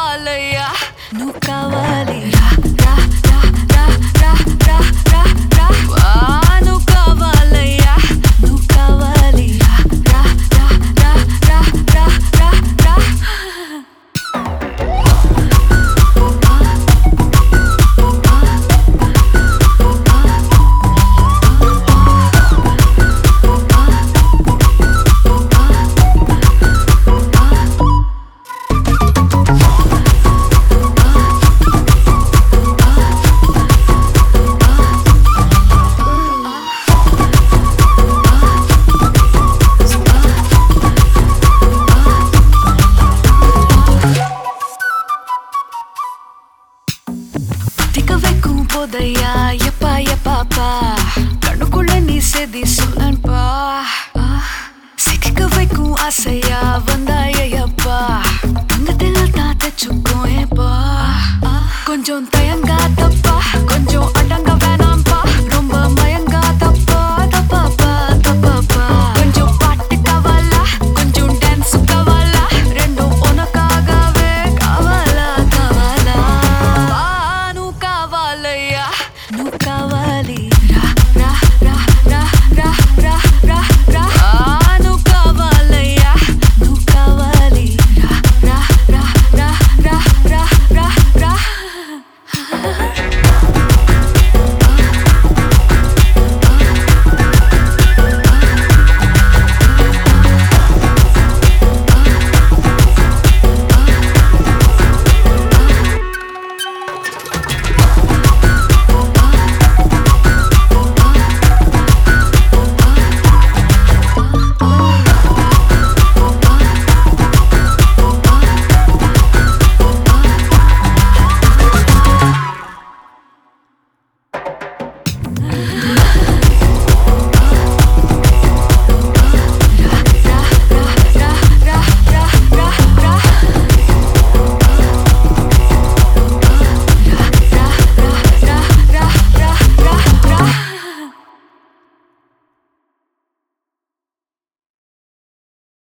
కావాలయ్యా నువ్వు కావాలి రా రా రా రా రా రా రా రా వా నువ్వు కావాలయ్యా నువ్వు కావాలి రా రా రా రా రా రా రా రా போதையா எப்பா எப்பாப்பா கண்ணுக்குள்ள நீ செதி சொல்லன்பா சிக்க வைக்கும் ஆசையா வந்தாயப்பா தங்கத்தில் தான் தச்சுக்கோ ஏப்பா கொஞ்சம் தயங்கா